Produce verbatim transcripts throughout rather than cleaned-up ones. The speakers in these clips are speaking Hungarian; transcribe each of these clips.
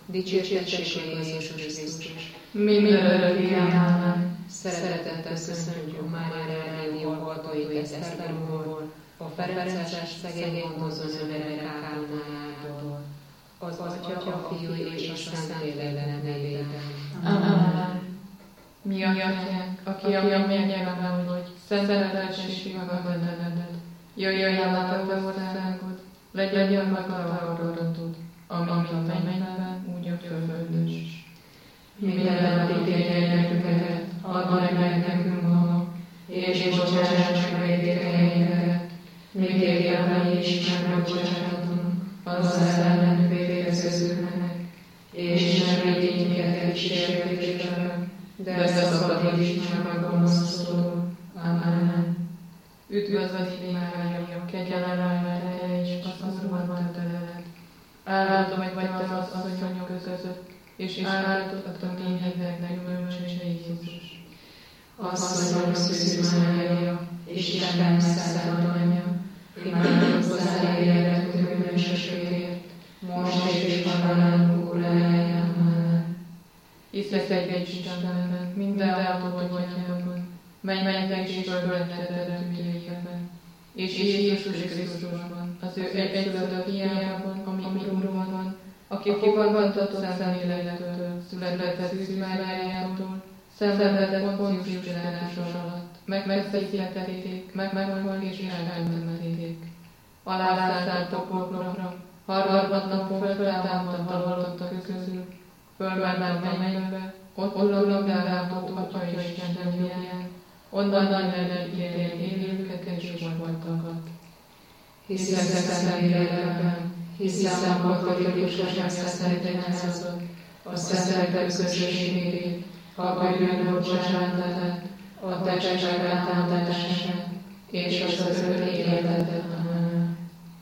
Dicsértessék Jézus Krisztus. Mindörökké ámen. Szeretettel köszöntjük Mária Rádió hallgatóit Esztergomból, a Ferences szegény gondozó nővérek kápolnájától. Az Atya, a Fiú és a Szentlélek nevében. Amen. Mi atyánk, aki a mennyben vagy, szenteltessék meg a nevedet. Jöjjön el a te országod, legyen meg a akaratod, ami a mennyben, úgy a földön is. Minden napi kérjegyünket add meg nekünk ma, és bocsáss meg vétkeinket, miképpen mi is megbocsátunk az ellenünk vétkezőknek, és ne vigy minket kísértésbe, de szabadíts meg a gonosztól. Amen. Üdvözlöd, Mária, kegyelemmel teljes, az Úr van veled. Áldott vagy te az asszonyok között, és áldott a te méhednek gyümölcse Jézus. Asszonyom szűz Mária, és Isten megszállt anyja, imádkozz hozzá életünk bűnösökért, most és halálunk óráján. Amen. Hiszek egy Istenben, mindenható atyában, mely mennyek és földön teremtőjében, és Jézus Krisztusban, az ő egyszülött fiában, ami Urunkban van, aki fogantatott Szentlélektől, született Szűz Máriától, szenvedett Poncius Pilátus alatt, megfeszítették, meghalt és eltemették. Alászállt a poklokra, harmadnapon föltámadt a halottak közül, fölment a mennybe, ott uralkodó Atya Isten jobbján, onnan elítélni élőket és holtakat. Hiszek Szentlélekben, hiszem a katolikus egyházat, a szentek közösségét, a bűnbocsánatát, a testek áldását és az örök életet. Amen.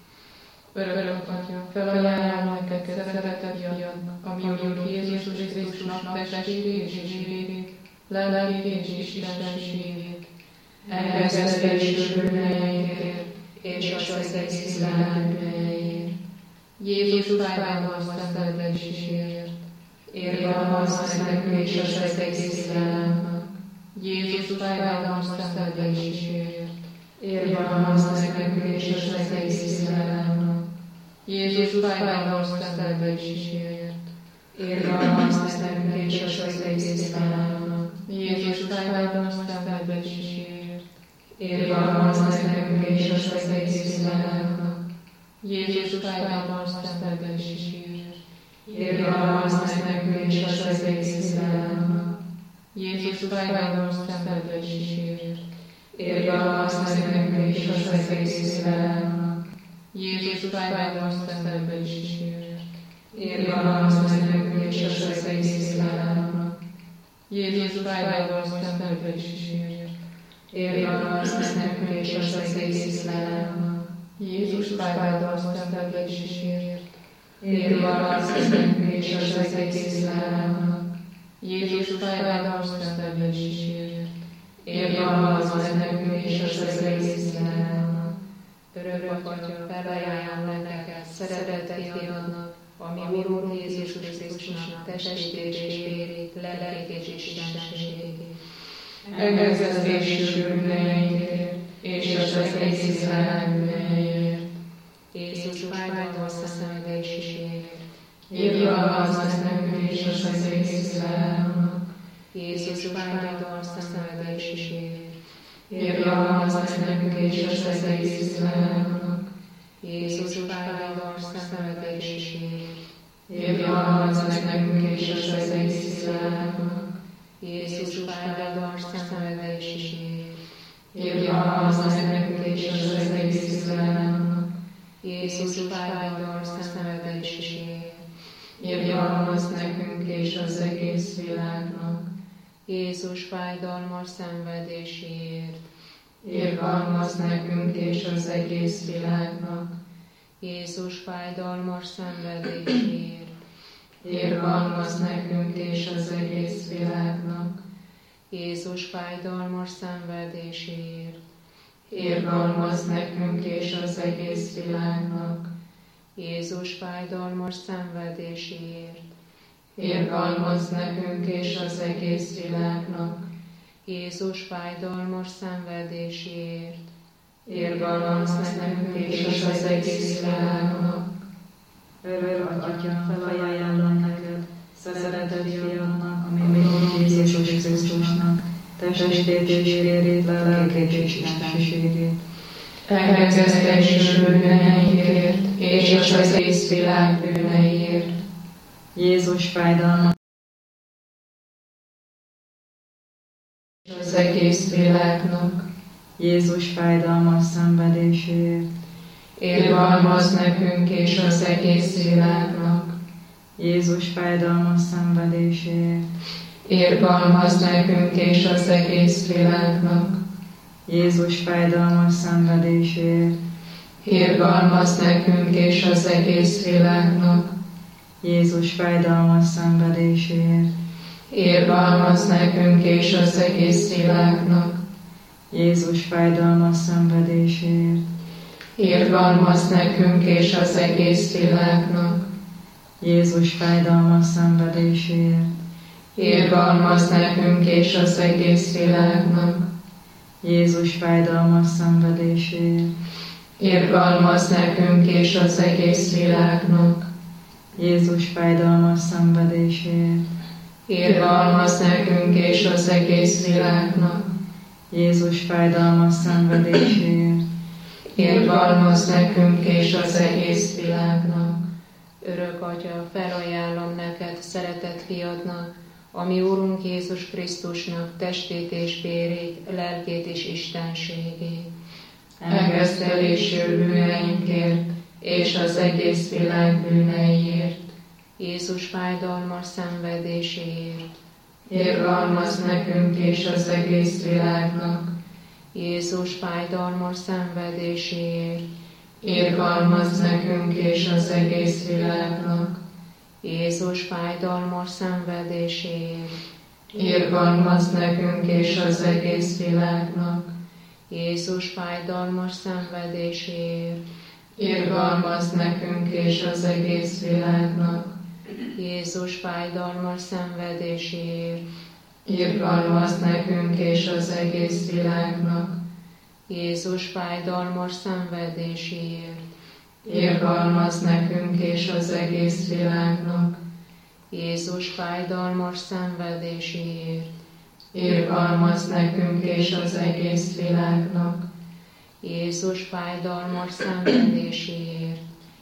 Örök Atya, felajánlom neked szeretett fiadnak, ami Úrunk Jézus Krisztusnak testét és vérét, lelkét és istenségét, engesztelés bűneinkért és az egész világ bűneiért. Jézus fájdalmas szenvedéséért, érgalmazz nekünk és az egész világnak. Jézus fájdalmas szenvedéséért, érgalmazz nekünk és az egész világnak. Jézus fájdalmas szenvedéséért, érgalmazz nekünk és az egész világnak. Jézus fájdalmas szenvedéséért, érgalmazz nekünk és az egész világnak. Jézus fájdalmas szenvedéséért, érgalmazz nekünk és az egész világnak. Jézus fájdalmas szenvedéséért, érgalmazz nekünk és az egész világnak. Jézus fájdalmas szenvedéséért, érgalmazz nekünk és az egész világnak. Jézus fájdalmas szenvedéséért, érgalmazz nekünk és az egész világnak. Jézus fájdalmas szenvedéséért, érgalmazz nekünk és az egész világnak. Jézus fájdalmas szenvedéséért, érgalmazz nekünk és az egész világnak. Örök Atya, felajánlom neked szeretett fiadnak, ami Úrunk Jézus Krisztusnak testét és vérét, lelkét és istenségét. Engesztelés bűneinkért és az egész világ bűneiért. Jézus fájdalmas szenvedéséért, érgalmazz nekünk és az egész világnak. Jézus fájdalmas szenvedéséért, érgalmazz nekünk és az egész világnak. Jézus fájdalmas szenvedéséért, érgalmazz nekünk és az egész világnak. Jézus fájdalmas szenvedéséért, érgalmazz nekünk és az egész világnak. Jézus fájdalmas szenvedéséért, érgalmazz nekünk és az egész világnak. Jézus fájdalmas szenvedéséért, érgalmazz nekünk és az egész világnak. Jézus fájdalmas szenvedéséért, érgalmazz nekünk és az egész világnak. Jézus fájdalmas szenvedéséért, érgalmazz nekünk és az egész világnak. Jézus fájdalmas szenvedéséért, irgalmazz nekünk és az egész világnak. Jézus fájdalmas szenvedéséért, irgalmazz nekünk és az egész világnak. Örök Atya, felajánlom neked, szeretett fiadnak, ami Urunk Jézus Krisztusnak, testét és vérét, lelkét és istenségét. Engesztelésül bűneinkért és az egész világ bűneiért. Jézus fájdalma Az egész világnak. Jézus fájdalmas szenvedéséért. Irgalmazz nekünk és az egész világnak. Jézus fájdalmas szenvedéséért. Irgalmazz nekünk és az egész világnak. Jézus fájdalmas szenvedéséért. Irgalmazz nekünk és az egész világnak. Jézus fájdalmas szenvedéséért. Irgalmazz nekünk és az egész világnak. Jézus fájdalmas szenvedéséért. Irgalmazz nekünk és az egész világnak. Jézus fájdalmas szenvedéséért. Irgalmazz nekünk és az egész világnak. Jézus fájdalmas szenvedéséért. Irgalmazz nekünk és az egész világnak. Jézus fájdalmas szenvedéséért. Irgalmazz nekünk és az egész világnak. Jézus fájdalmas szenvedéséért. Irgalmazz nekünk és az egész világnak. Örök Atya, felajánlom neked, szeretett fiadnak, ami Úrunk Jézus Krisztusnak testét és vérét, lelkét és istenségét. Engesztelésül bűneinkért és az egész világ bűneiért. Jézus fájdalmas szenvedéséért. Irgalmazz nekünk és az egész világnak. Jézus fájdalmas szenvedéséért. Irgalmazz nekünk és az egész világnak. Jézus fájdalmas szenvedéséért. Irgalmazz nekünk és az egész világnak. Jézus fájdalmas szenvedéséért. Irgalmazz nekünk és az egész világnak. Jézus fájdalmas szenvedéséért. Irgalmazz nekünk és az egész világnak. Jézus fájdalmas szenvedéséért. Irgalmazz nekünk és az egész világnak. Jézus fájdalmas szenvedéséért. Irgalmazz nekünk és az egész világnak. Jézus fájdalmas szenvedéséért.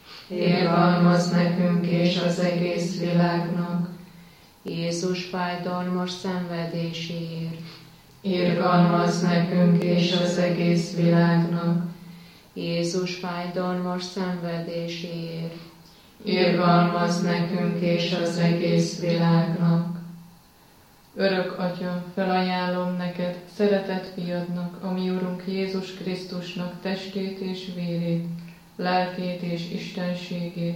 Irgalmazz nekünk és az egész világnak. Jézus fájdalmas szenvedéséért. Irgalmazz nekünk és az egész világnak. Jézus fájdalmas szenvedéséért. Irgalmazz nekünk és az egész világnak. Örök Atya, felajánlom neked, szeretett fiadnak, ami Urunk Jézus Krisztusnak testét és vérét, lelkét és istenségét,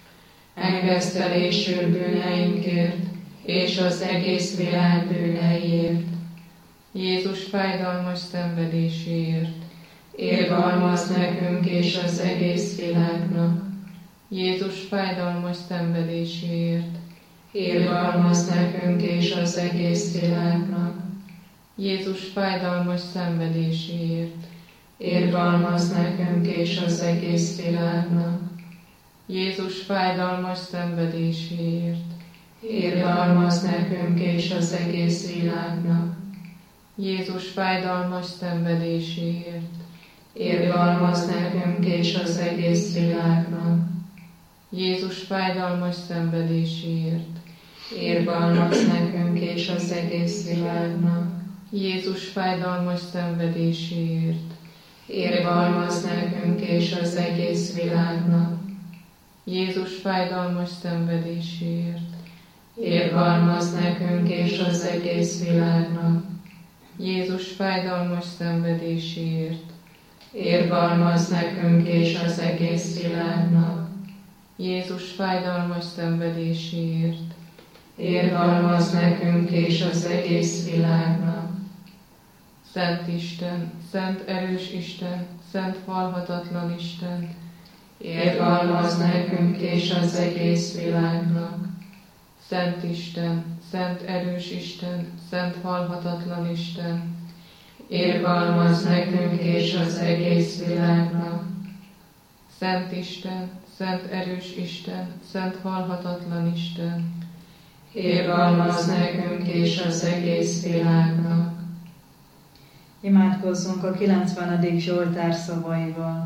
engesztelésül bűneinkért és az egész világ bűneiért, Jézus fájdalmas szenvedéséért, irgalmazz nekünk és az egész világnak, Jézus fájdalmas szenvedéséért, irgalmazz nekünk és az egész világnak, Jézus fájdalmas szenvedéséért, irgalmazz nekünk és az egész világnak, Jézus fájdalmas szenvedéséért, irgalmazz nekünk és az egész világnak, Jézus fájdalmas szenvedéséért, irgalmazz nekünk és az egész világnak, Jézus fájdalmas szenvedéséért, irgalmazz nekünk és az egész világnak, Jézus fájdalmas szenvedéséért, irgalmazz nekünk és az egész világnak, Jézus fájdalmas szenvedéséért, irgalmazz nekünk és az egész világnak, Jézus fájdalmas szenvedéséért, irgalmazz nekünk és az egész világnak, Jézus fájdalmas szenvedéséért, irgalmazz nekünk és az egész világnak. Szent Isten, szent erős Isten, szent halhatatlan Isten, irgalmazz nekünk és az egész világnak. Szent Isten, szent erős Isten, szent halhatatlan Isten, irgalmazz nekünk és az egész világnak. Szent Isten, szent erős Isten, szent halhatatlan Isten, irgalmazz nekünk és az egész világnak. Imádkozzunk a kilencvenedik Zsoltár szavaival.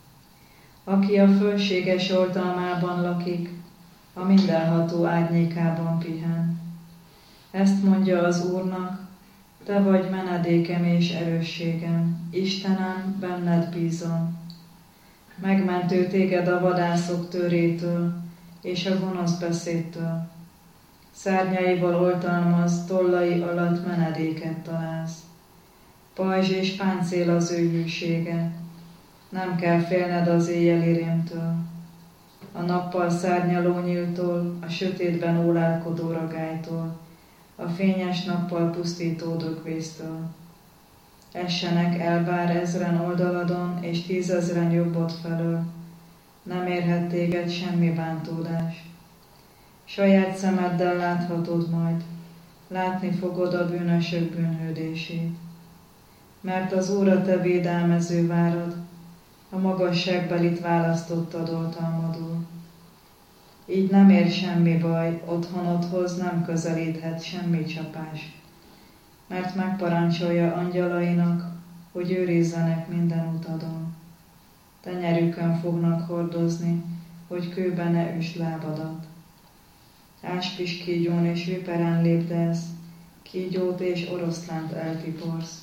Aki a fölséges oltalmában lakik, a mindenható árnyékában pihen. Ezt mondja az Úrnak, te vagy menedékem és erősségem, Istenem, benned bízom. Megmentő téged a vadászok törétől és a gonosz beszédtől. Szárnyaival oltalmaz, tollai alatt menedéket találsz. Pajzs és páncél az ő hűsége, nem kell félned az éjjeli rémtől. A nappal szárnyaló nyíltól, a sötétben ólálkodó ragálytól, a fényes nappal pusztító dökvésztől. Essenek el bár ezren oldaladon, és tízezren jobbod felől, nem érhet téged semmi bántódás. Saját szemeddel láthatod majd, látni fogod a bűnösök bűnhődését. Mert az Úr a te védelmező várad, a magasságbelit választottad oltalmadul. Így nem ér semmi baj, otthonodhoz nem közelíthet semmi csapás, mert megparancsolja angyalainak, hogy őrizzenek minden utadon. Tenyerükön fognak hordozni, hogy kőbe ne üsd lábadat. Áspis kígyón és viperen lépdelsz, kígyót és oroszlánt eltiporsz.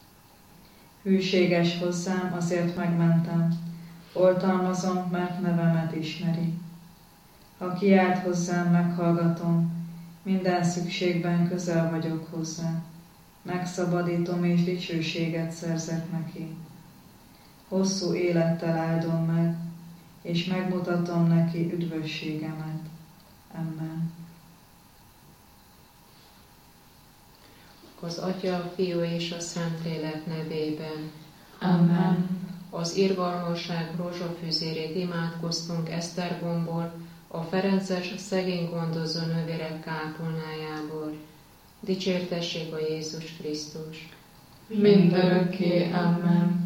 Hűséges hozzám, azért megmentem, oltalmazom, mert nevemet ismeri. Ha kiált hozzám, meghallgatom, minden szükségben közel vagyok hozzá. Megszabadítom és dicsőséget szerzek neki. Hosszú élettel áldom meg, és megmutatom neki üdvösségemet. Amen. Az Atya, a Fiú és a Szentlélek nevében. Amen. Az irgalmasság rózsafüzérét imádkoztunk Esztergomból, a ferences szegény gondozó nővérek kápolnájából. Dicsértessék a Jézus Krisztus. Mindörökké. Amen.